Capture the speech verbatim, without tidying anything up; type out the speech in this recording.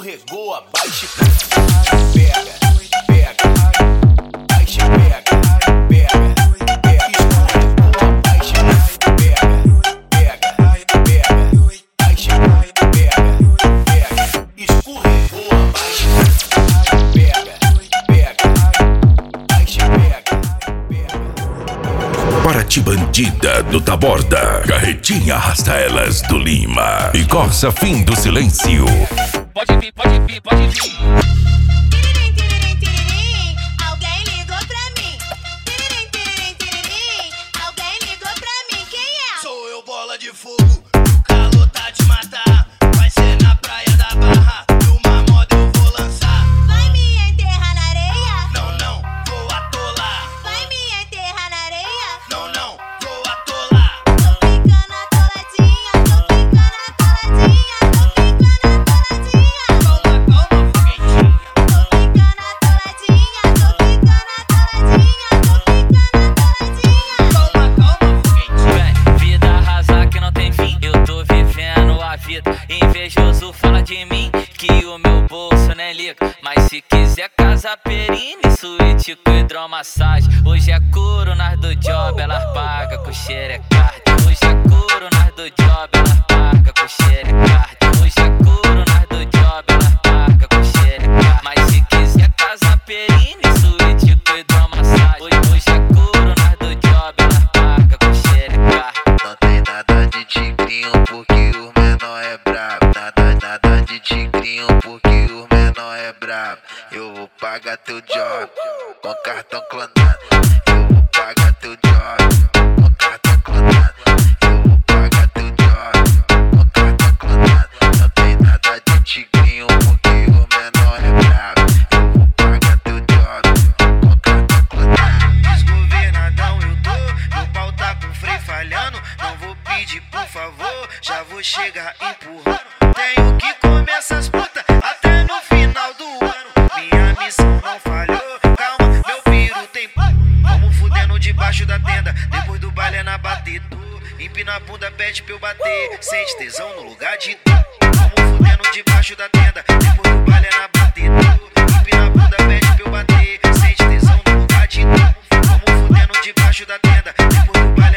escorregou, abaixa e pega, pega, abaixa e pega, pega, pega, escorregou, abaixa e pega, pega, pega, abaixa e pega, pega, escorregou, abaixa e pega, pega, abaixa e pega, pega. Paraty Bandida do Taborda, Carretinha arrasta elas do Lima e Corsa Fim do Silêncio. Pode vir, pode vir, pode vir. Tiririm, tiririm, tiririm, alguém ligou pra mim. Tiririm, tiririm, tiririm, alguém ligou pra mim. Quem é? Sou eu, bola de fogo, o calor tá de matar. Vai ser na praia da Barra, numa moda eu vou lançar. Vai me enterrar na areia? Não, não, vou atolar. Vai me enterrar na areia? Não, não, vou atolar. Tô ficando atoladinha, tô ficando atoladinha, tô ficando atoladinha. Calma, calma, foguetinha. Tô ficando atoladinha, tô ficando atoladinha, tô ficando atoladinha. Calma, calma, foguetinha. Véi, vida arrasar que não tem fim, eu tô vivendo a vida. Invejoso fala de mim que o meu bolso nem liga. Mas se quiser casa perine, suíte com hidromassagem. Hoje é couro, nós do job, elas pagam com xerecard. Hoje é couro, nós do job, elas pagam com xerecard. Hoje é couro, nós do job, elas pagam com xerecard. Mas se quiser casa perine, suíte com hidromassagem. Hoje, hoje é couro, nós do job, elas pagam com xerecard. Não tem nada de tigrinho porque o menor é brabo. Nada, nada de tigrinho porque o menor é brabo. Eu vou pagar teu job com cartão clonado. Eu vou pagar teu job com cartão clonado. Eu vou pagar teu job com cartão clonado. Não tem nada de tigrinho porque o menor é brabo. Eu vou pagar teu job com cartão clonado. Desgovernadão eu tô, meu pau tá com freio falhando. Não vou pedir por favor, já vou chegar empurrando. Tenho que comer essas putas até no final do ano. Minha missão não falhou, calma, meu piro tem p. Vamos fudendo debaixo da tenda, depois do baile é na batida. Empina a bunda, pede pra eu bater, sente tesão no lugar de tu. Vamos fudendo debaixo da tenda, depois do baile é na batida. Empina a bunda, pede pra eu bater, sente tesão no lugar de tu. Vamos fudendo debaixo da tenda, depois do baile